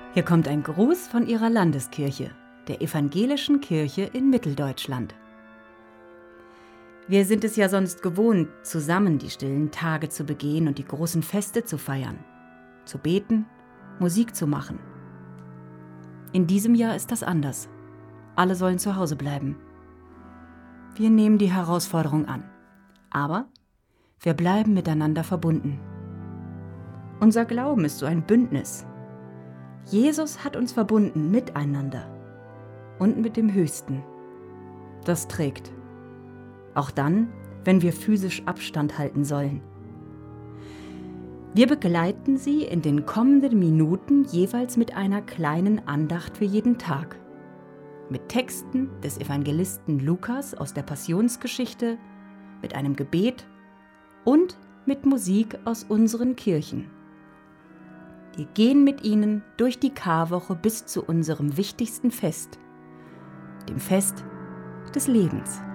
Hier kommt ein Gruß von Ihrer Landeskirche, der Evangelischen Kirche in Mitteldeutschland. Wir sind es ja sonst gewohnt, zusammen die stillen Tage zu begehen und die großen Feste zu feiern, zu beten, Musik zu machen. In diesem Jahr ist das anders. Alle sollen zu Hause bleiben. Wir nehmen die Herausforderung an, aber wir bleiben miteinander verbunden. Unser Glauben ist so ein Bündnis. Jesus hat uns verbunden miteinander und mit dem Höchsten. Das trägt. Auch dann, wenn wir physisch Abstand halten sollen. Wir begleiten Sie in den kommenden Minuten jeweils mit einer kleinen Andacht für jeden Tag. Mit Texten des Evangelisten Lukas aus der Passionsgeschichte, mit einem Gebet und mit Musik aus unseren Kirchen. Wir gehen mit Ihnen durch die Karwoche bis zu unserem wichtigsten Fest, dem Fest des Lebens.